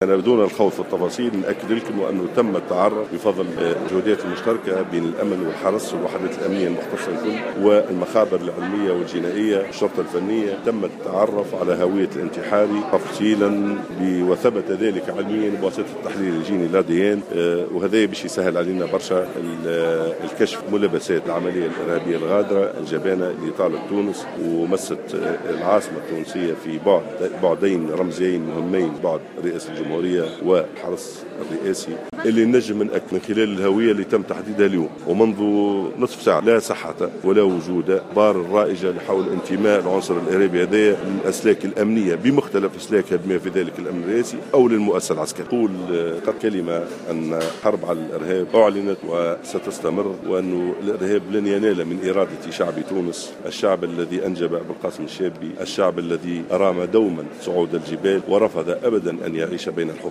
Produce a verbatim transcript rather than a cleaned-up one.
أنا بدون الخوض في التفاصيل نأكد لكم أنه تم التعرف بفضل الجهودات المشتركة بين الأمن والحرس والوحدات الأمنية المختصة الكل والمخابر العلمية والجنائية والشرطة الفنية. تم التعرف على هوية الانتحاري تفصيلا وثبت ذلك علميا بواسطة التحليل الجيني الأديان، وهذا باش يسهل علينا برشا الكشف ملابسات العملية الإرهابية الغادرة الجبانة اللي طالت تونس ومست العاصمة التونسية في بعد بعدين رمزيين مهمين، بعد رئاسة الجمهورية والحرس الرئاسي اللي نجم من من خلال الهوية اللي تم تحديدها اليوم ومنذ نصف ساعة. لا صحة ولا وجود بار الرائجة لحول انتماء العنصر الإرهابي هذايا للأسلاك الأمنية بمختلف أسلاكها بما في ذلك الأمن الرئاسي أو للمؤسسة العسكرية. أقول قد كلمة أن حرب على الإرهاب أعلنت وستستمر، وأن الإرهاب لن ينال من إرادة شعب تونس، الشعب الذي أنجب أبو القاسم الشابي، الشعب الذي أرام دوما صعود الجبال ورفض أبدا أن يعيش بين الحكام.